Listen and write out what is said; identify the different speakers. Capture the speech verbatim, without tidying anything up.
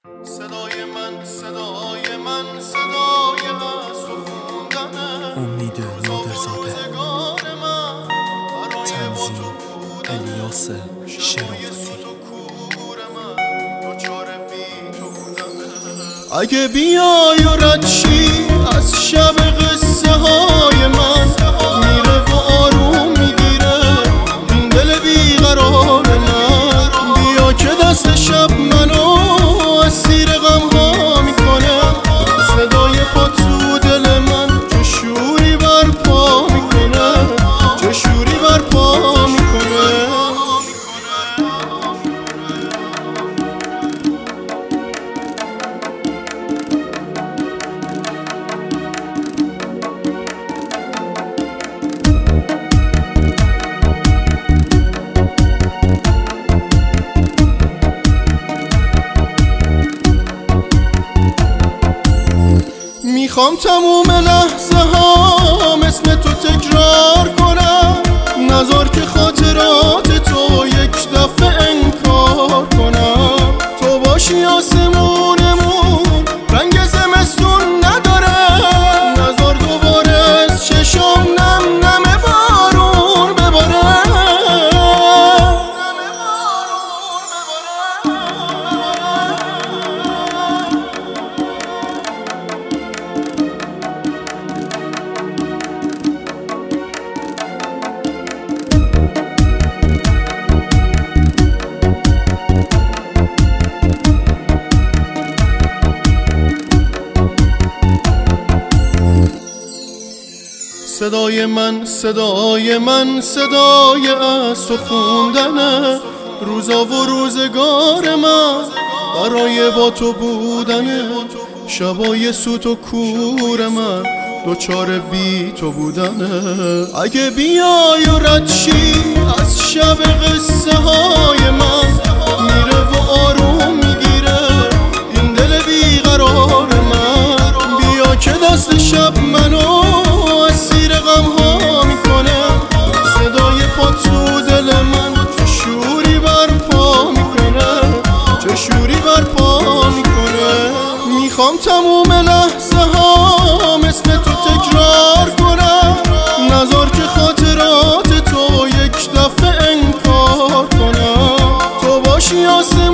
Speaker 1: صدای من صدای من صدای از تو خوندنه
Speaker 2: امید نادرزاده. تنظیم الیاس شرافتی.
Speaker 1: اگه بیای و رد شی از شب قصه های من، میره و آروم میگیره این دل بیقرار من. بیا که دست شب منو اسیر غم ها میکنه، صدای پا تو دل من چه شوری برپا میکنه، چه شوری برپا میکنه. میخوام تموم لحظه ها مثل تو تکرار کنم، نذار که خاطرات تو یک دفعه انکار کنم. تو باشی آسمونمون رنگ زمستون نداره، نذار دوباره از چشم نم نم بارون بباره. صدای من صدای من صدای از تو خوندنه، روزا و روزگار من برای با تو بودنه. شبای سوت و کور من دوچار بی تو بودنه. اگه بیای و رد شی از شب قصه های من، میره و آروم میگیره این دل بیقرار من. بیا که دست شب منو اسیر غم ها میکنه، صدای پا تو دل من چه شوری برپا میکنه، چه شوری برپا میکنه. میخوام تموم لحظه ها مثل تو تکرار کنم، نذار که خاطرات تو یک دفعه انکار کنم. تو باشی